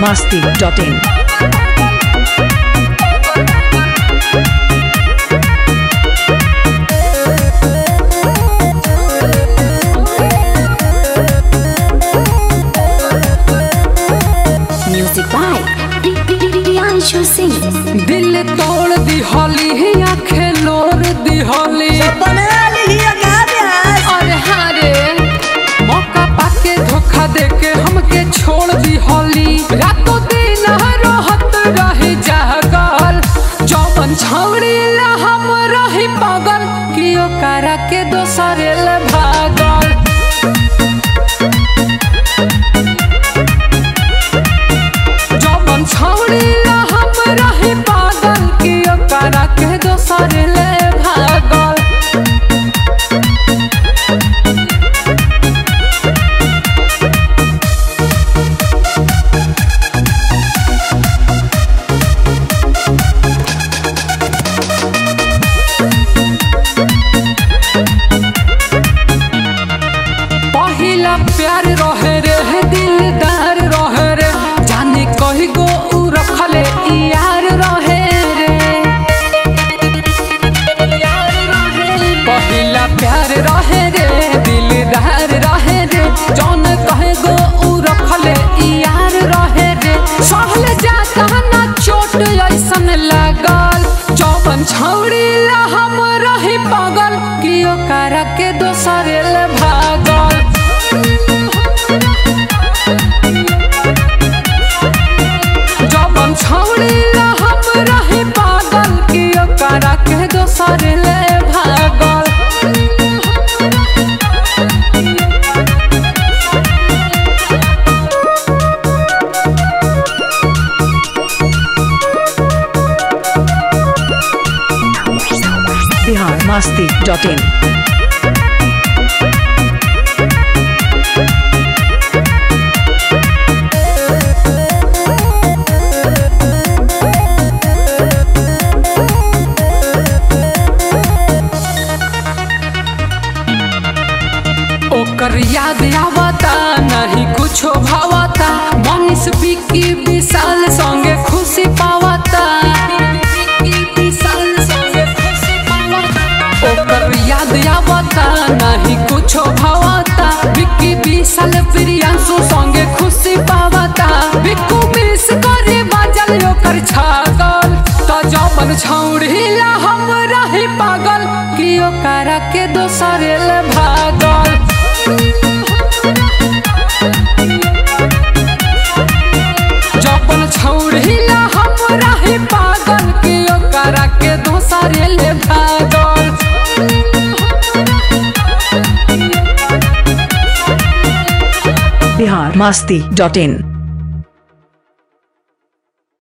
biharmasti.in. Music by Priyanshu Singh. दिल तोड़ दी होली आँखें लोर दी होली अरे हारे मौका पाके धोखा देके हमके छोड़ दी होली रातों दिन रोहत रही जागल जौवन छौड़ी ला हम रही पागल कियो करा के दोसरे ले भागल जौवन छौड़ी ला हम रही पागल कियो करा के दोसरे ले भागल पहिला प्यार रहे रे दिलदार रहे रे जाने कही गो उ रखले यार रहे रे पहिला प्यार रहे रे दिलदार रहे रे जान कहे गो उ रखले यार रहे रे सहल जाता ना चोट ऐसन लागल जौवन छौड़ी ला हम रही पागल कियो करा के दोसरे ले भागल जौवन छौड़ी ला हम रही पागल कियो करा के दोसरे ले भागल biharmasti.in. ओकर याद आवता नहीं कुछो भावता मनीष बिक्की विशाल संगे खुशी पावता ओकर याद आवता नहीं कुछो भावता बिक्की विशाल प्रियांशु संगे खुशी पावता बिक्कू मिस करे बाजल ओकर छागल तो जौवन छौड़ी ला हम रही पागल कियो करा के दोसरे ले भागल जौवन छौड़ी ला हम रही पागल कियो करा के दोसरे ले भागल biharmasti.in.